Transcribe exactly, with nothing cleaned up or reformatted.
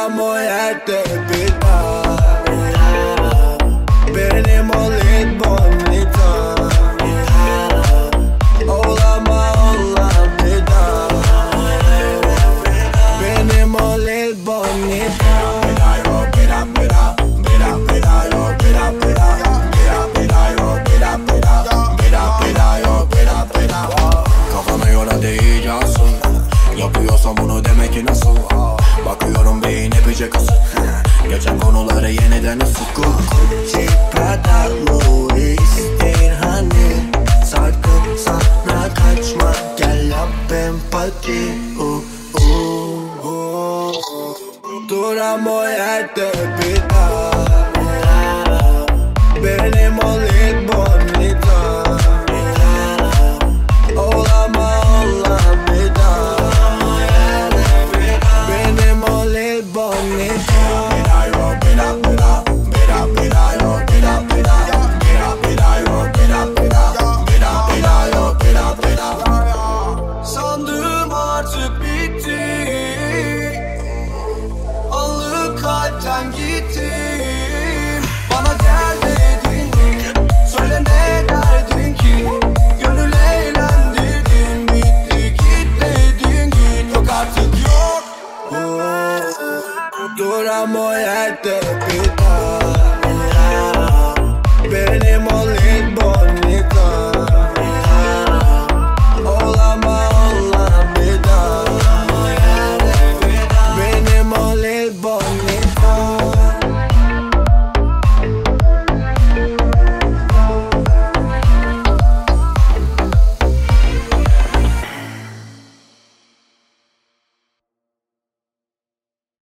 Duramıyor yerde bir daha. Benim o lit bonita. Oğlama olan bir daha. Benim o lit bonita. Kafana göre değeceksin. Yapıyorsan bunu demek ki nasıl? Bakıyorum beyin epeyce kasık. Geçen konuları yeniden ısık. Gucci, Prada, Louis değil hani. Sakın sana kaçma, gel yap empati. uh, uh, uh. Duramıyor yerde bir daha. Benim o lit bonita. Oğlama olan bir daha. Benim o lit bonita. Sandığım artık bitti. Anlık kalpten gittim. Bana gel dedin ki, söyle ne derdin ki? Gönül eğlendirdin, bitti git dedin git. Yok artık yok. Duramıyor yerde bir